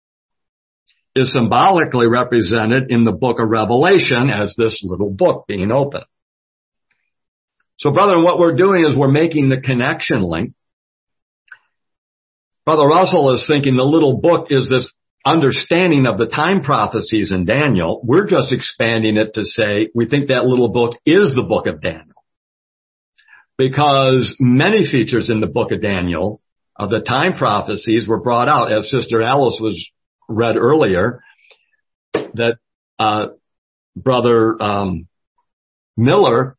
is symbolically represented in the book of Revelation as this little book being open. So, brethren, what we're doing is we're making the connection link. Brother Russell is thinking the little book is this understanding of the time prophecies in Daniel. We're just expanding it to say we think that little book is the book of Daniel, because many features in the book of Daniel of the time prophecies were brought out, as Sister Alice was read earlier, that Brother Miller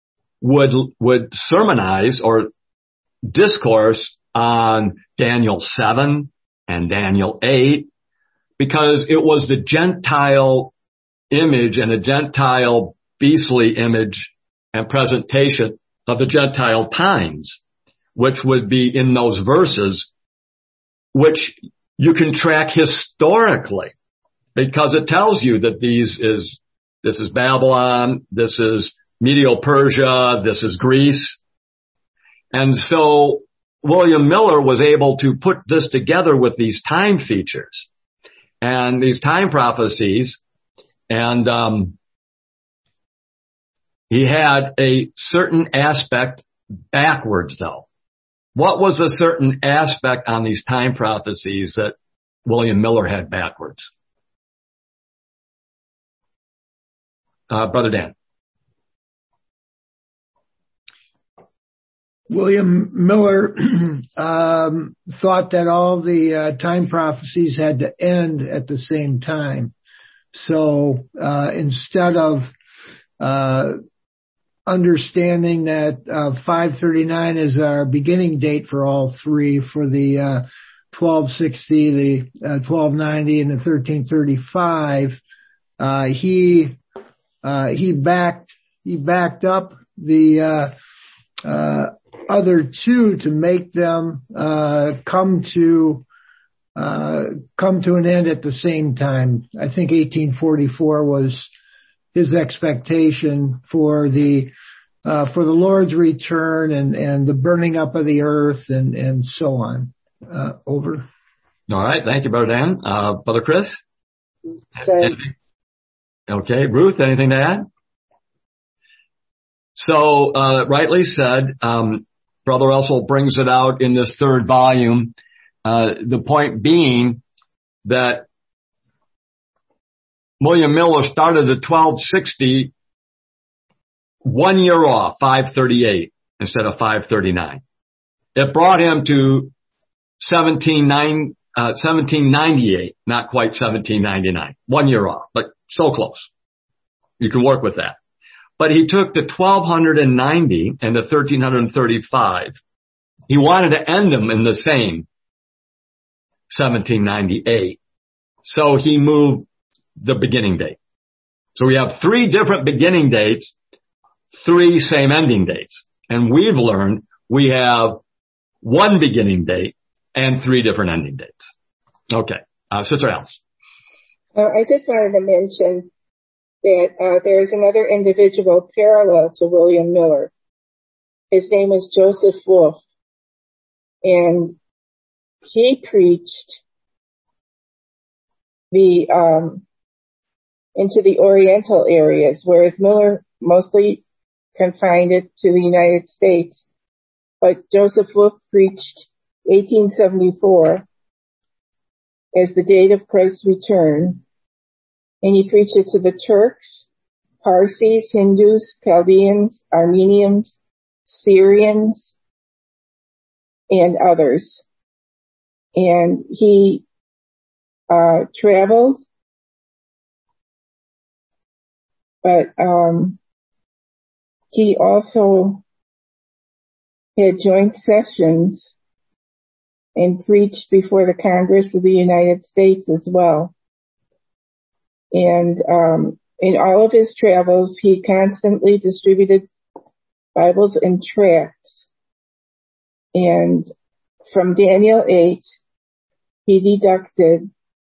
would sermonize or discourse on Daniel 7 and Daniel 8, because it was the Gentile image and the Gentile beastly image and presentation of the Gentile times, which would be in those verses, which you can track historically, because it tells you that this is Babylon, this is Medo-Persia, this is Greece. And so William Miller was able to put this together with these time features and these time prophecies, and he had a certain aspect backwards, though. What was a certain aspect on these time prophecies that William Miller had backwards? Brother Dan. William Miller thought that all the time prophecies had to end at the same time. So instead of understanding that 539 is our beginning date for all three, for the 1260, the 1290, and the 1335, he backed up the other two to make them come to an end at the same time. I think 1844 was his expectation for the Lord's return and the burning up of the earth and so on. Over. All right. Thank you, Brother Dan. Brother Chris? Same. Okay. Ruth, anything to add? So, rightly said, Brother Russell brings it out in this third volume. The point being that William Miller started at 1260, 1 year off, 538 instead of 539. It brought him to 1798, not quite 1799. 1 year off, but so close. You can work with that. But he took the 1290 and the 1335. He wanted to end them in the same 1798. So he moved the beginning date. So we have 3 different beginning dates, 3 same ending dates. And we've learned we have 1 beginning date and 3 different ending dates. Okay. Sister Alice. I just wanted to mention that there's another individual parallel to William Miller. His name was Joseph Wolf, and he preached into the Oriental areas, whereas Miller mostly confined it to the United States. But Joseph Wolf preached 1874 as the date of Christ's return, and he preached it to the Turks, Parsis, Hindus, Chaldeans, Armenians, Syrians, and others. And he traveled, but he also had joint sessions and preached before the Congress of the United States as well. And in all of his travels, he constantly distributed Bibles and tracts. And from Daniel 8, he deducted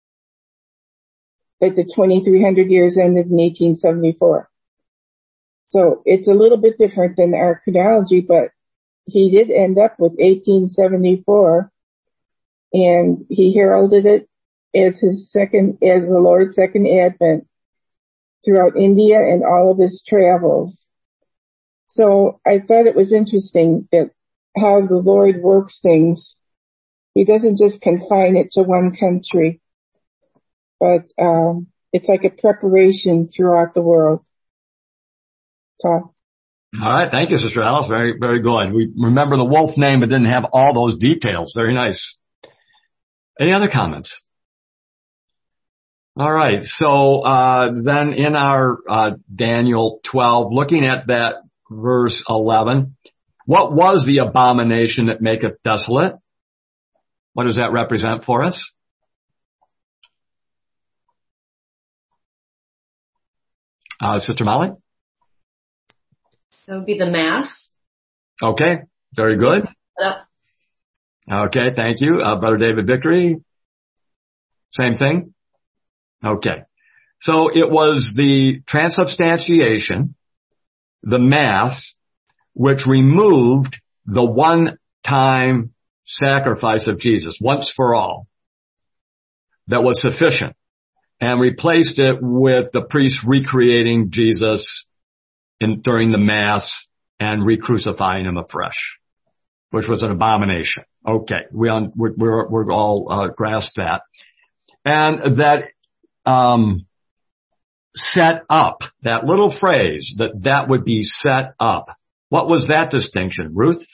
that the 2300 years ended in 1874. So it's a little bit different than our chronology, but he did end up with 1874, and he heralded it as the Lord's second advent throughout India and all of his travels. So I thought it was interesting that how the Lord works things. He doesn't just confine it to one country, but it's like a preparation throughout the world. So. All right. Thank you, Sister Alice. Very, very good. We remember the wolf name, but didn't have all those details. Very nice. Any other comments? All right. So, then in our, Daniel 12, looking at that verse 11, what was the abomination that maketh desolate? What does that represent for us? Sister Molly? That would be the Mass. Okay. Very good. Okay. Thank you. Brother David Vickery? Same thing? Okay. So it was the transubstantiation, the Mass, which removed the one-time sacrifice of Jesus, once for all, that was sufficient, and replaced it with the priest recreating Jesus during the Mass and re-crucifying him afresh, which was an abomination. Okay, we're all grasp that. And that set up, that little phrase, that would be set up. What was that distinction, Ruth?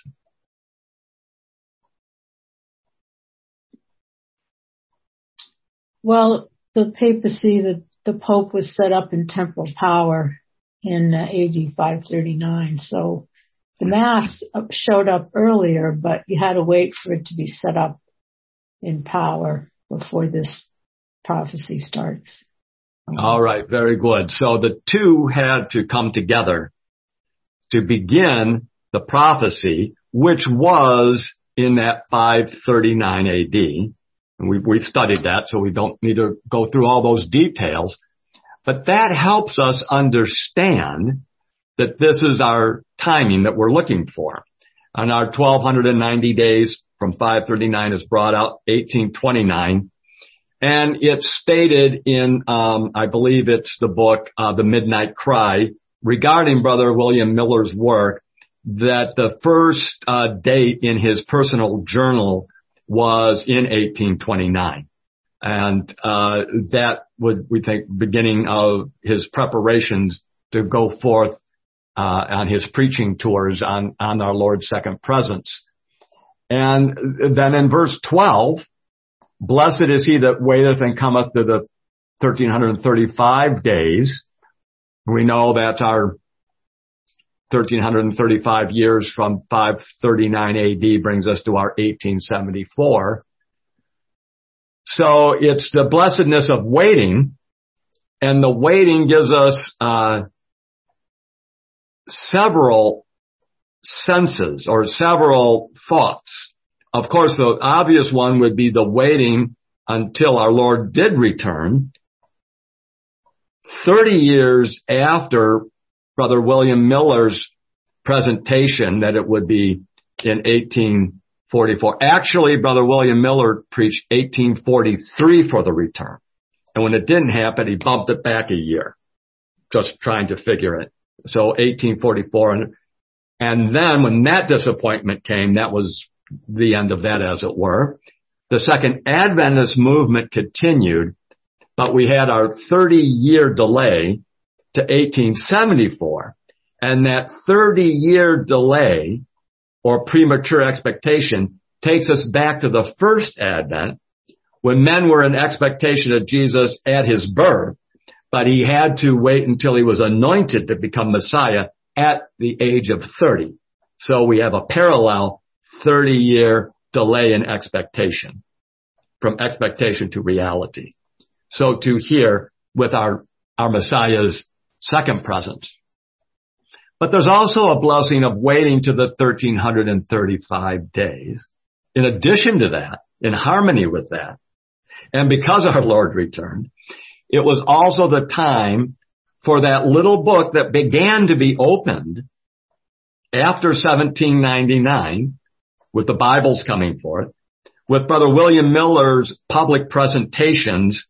Well, the papacy, the Pope was set up in temporal power in AD 539. So the Mass showed up earlier, but you had to wait for it to be set up in power before this prophecy starts. All right, very good. So the two had to come together to begin the prophecy, which was in that 539 AD. And we've studied that, so we don't need to go through all those details. But that helps us understand that this is our timing that we're looking for. And our 1290 days from 539 is brought out 1829. And it's stated in, I believe it's the book, The Midnight Cry, regarding Brother William Miller's work, that the first date in his personal journal was in 1829. And that would, we think, beginning of his preparations to go forth on his preaching tours on our Lord's second presence. And then in verse 12, blessed is he that waiteth and cometh to the 1335 days. We know that's our 1335 years from 539 AD brings us to our 1874. So it's the blessedness of waiting, and the waiting gives us several senses or several thoughts. Of course, the obvious one would be the waiting until our Lord did return. 30 years after Brother William Miller's presentation, that it would be in 1844. Actually, Brother William Miller preached 1843 for the return. And when it didn't happen, he bumped it back a year, just trying to figure it. So 1844. And then when that disappointment came, that was the end of that, as it were. The Second Adventist movement continued, but we had our 30-year delay to 1874. And that 30-year delay or premature expectation takes us back to the first Advent, when men were in expectation of Jesus at his birth, but he had to wait until he was anointed to become Messiah at the age of 30. So we have a parallel 30-year delay in expectation, from expectation to reality. So to here with our Messiah's second presence. But there's also a blessing of waiting to the 1335 days. In addition to that, in harmony with that, and because our Lord returned, it was also the time for that little book that began to be opened after 1799, with the Bibles coming forth, with Brother William Miller's public presentations,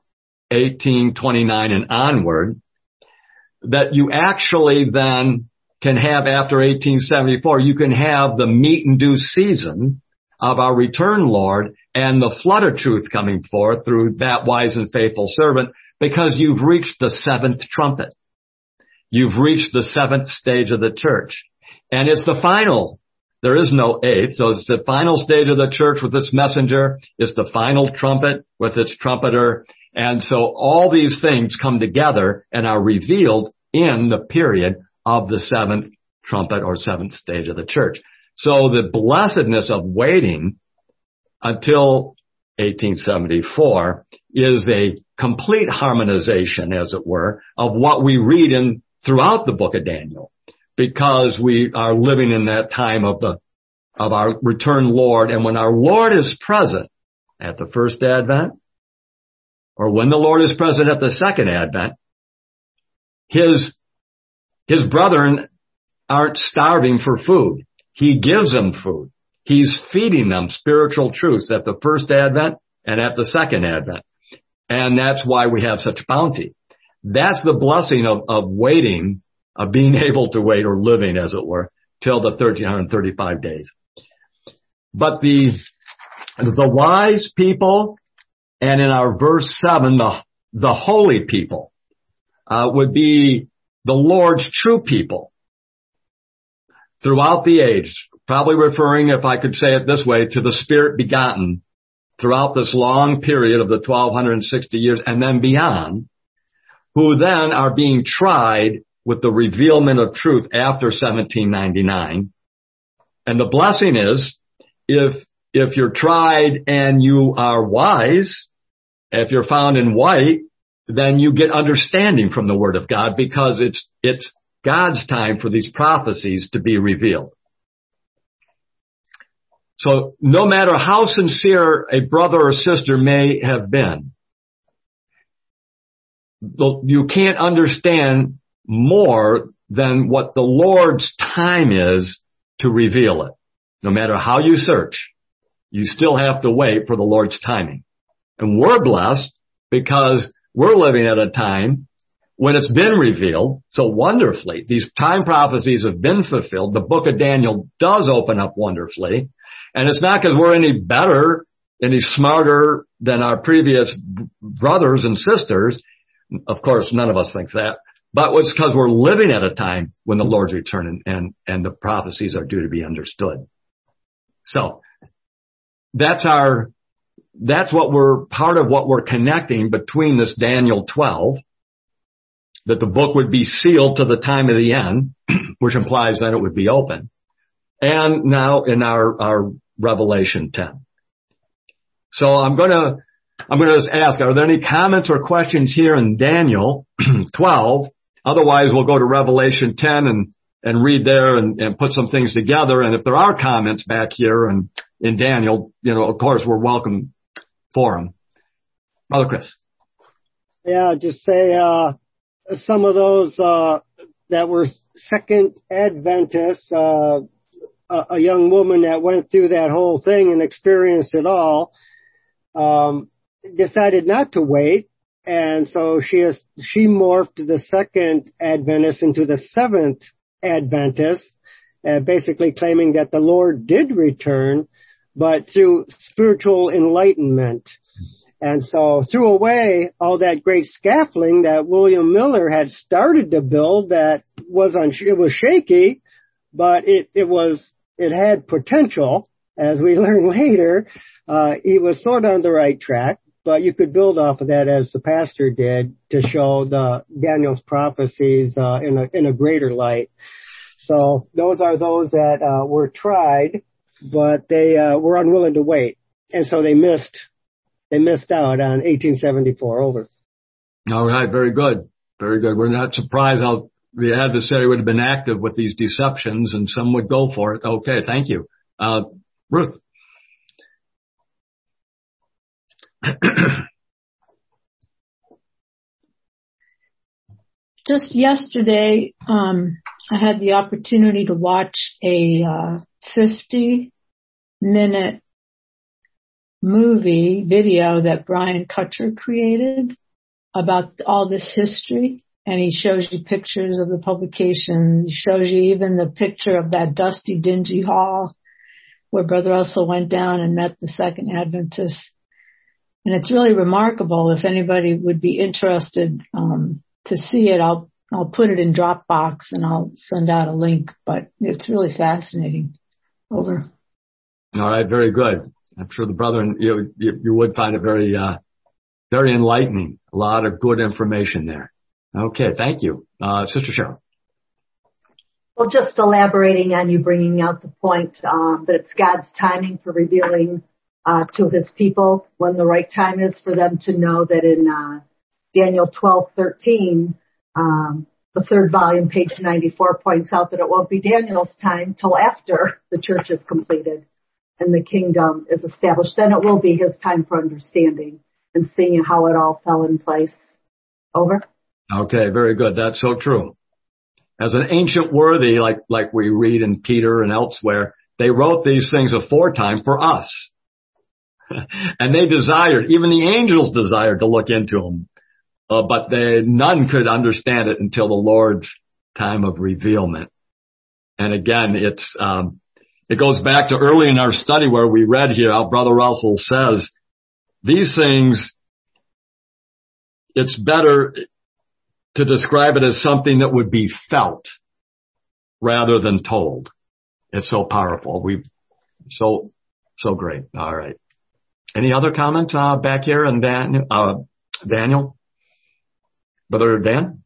1829 and onward, that you actually then can have after 1874, you can have the meat and due season of our return Lord and the flood of truth coming forth through that wise and faithful servant, because you've reached the seventh trumpet. You've reached the seventh stage of the church. And it's the final. There is no eighth. So it's the final stage of the church with its messenger. It's the final trumpet with its trumpeter. And so all these things come together and are revealed in the period of the seventh trumpet or seventh stage of the church. So the blessedness of waiting until 1874 is a complete harmonization, as it were, of what we read in throughout the book of Daniel, because we are living in that time of our return Lord. And when our Lord is present at the first Advent, or when the Lord is present at the second Advent, his brethren aren't starving for food. He gives them food. He's feeding them spiritual truths at the first Advent and at the second Advent. And that's why we have such bounty. That's the blessing of waiting, of being able to wait, or living, as it were, till the 1335 days. But the wise people, and in our verse 7, the holy people, would be the Lord's true people throughout the age, probably referring, if I could say it this way, to the Spirit begotten throughout this long period of the 1260 years and then beyond, who then are being tried with the revealment of truth after 1799. And the blessing is, if if you're tried and you are wise, if you're found in white, then you get understanding from the Word of God, because it's God's time for these prophecies to be revealed. So no matter how sincere a brother or sister may have been, you can't understand more than what the Lord's time is to reveal it. No matter how you search, you still have to wait for the Lord's timing. And we're blessed because we're living at a time when it's been revealed so wonderfully. These time prophecies have been fulfilled. The book of Daniel does open up wonderfully. And it's not because we're any better, any smarter than our previous brothers and sisters. Of course, none of us thinks that. But it's because we're living at a time when the Lord's return and the prophecies are due to be understood. So that's part of what we're connecting between this Daniel 12, that the book would be sealed to the time of the end, which implies that it would be open. And now in our Revelation 10. So I'm going to just ask, are there any comments or questions here in Daniel 12? Otherwise, we'll go to Revelation 10 and read there and put some things together. And if there are comments back here and in Daniel, of course, we're welcome for them. Brother Chris. Yeah, just say, some of those, that were Second Adventists, a young woman that went through that whole thing and experienced it all, decided not to wait. And so she morphed the Second Adventist into the Seventh Adventist, basically claiming that the Lord did return, but through spiritual enlightenment. And so threw away all that great scaffolding that William Miller had started to build that it was shaky, but it had potential. As we learned later, he was sort of on the right track, but you could build off of that, as the pastor did, to show Daniel's prophecies in a greater light. So those are those that were tried, but they were unwilling to wait, and so they missed out on 1874. Over. All right, very good, very good. We're not surprised how the adversary would have been active with these deceptions, and some would go for it. Okay, thank you. Ruth. Just yesterday, I had the opportunity to watch a 50-minute video that Brian Kutcher created about all this history. And he shows you pictures of the publications. He shows you even the picture of that dusty, dingy hall where Brother Russell went down and met the Second Adventists. And it's really remarkable. If anybody would be interested to see it, I'll put it in Dropbox and I'll send out a link. But it's really fascinating. Over. All right, very good. I'm sure the brethren, you would find it very, very enlightening. A lot of good information there. Okay, thank you. Sister Cheryl. Well, just elaborating on you bringing out the point that it's God's timing for revealing to his people when the right time is for them to know that in Daniel 12:13, the third volume, page 94, points out that it won't be Daniel's time till after the church is completed and the kingdom is established. Then it will be his time for understanding and seeing how it all fell in place. Over. Okay, very good. That's so true. As an ancient worthy, like we read in Peter and elsewhere, they wrote these things aforetime for us. And they desired, even the angels desired to look into them. But none could understand it until the Lord's time of revealment. And again, it goes back to early in our study where we read here how Brother Russell says, these things, it's better to describe it as something that would be felt rather than told. It's so powerful. So great. All right. Any other comments back here? And Daniel? Brother Dan?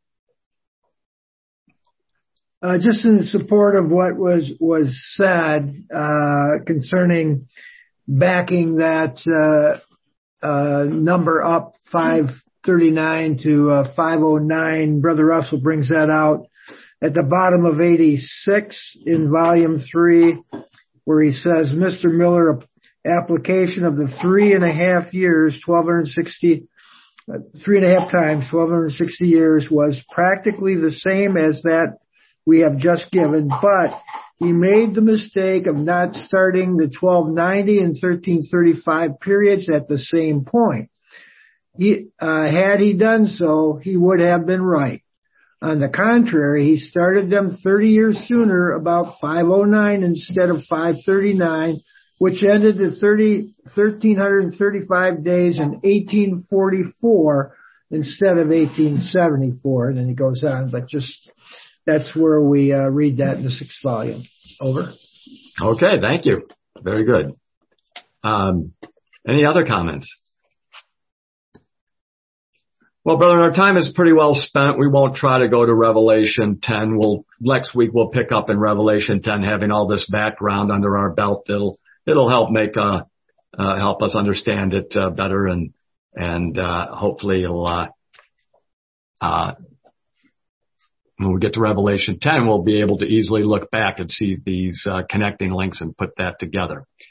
Just in support of what was said concerning backing that number up 539 to 509. Brother Russell brings that out at the bottom of 86 in volume 3, where he says, Mr. Miller, application of the 3.5 years, 3.5 times 1,260 years was practically the same as that we have just given, but he made the mistake of not starting the 1290 and 1335 periods at the same point. Had he done so, he would have been right. On the contrary, he started them 30 years sooner, about 509 instead of 539, which ended the 1,335 days in 1844 instead of 1874. And then he goes on, but just that's where we read that in the 6th volume. Over. Okay, thank you. Very good. Any other comments? Well, brother, our time is pretty well spent. We won't try to go to Revelation 10. Next week we'll pick up in Revelation 10, having all this background under our belt. It'll help help us understand it better, and hopefully it'll when we get to Revelation 10, we'll be able to easily look back and see these connecting links and put that together.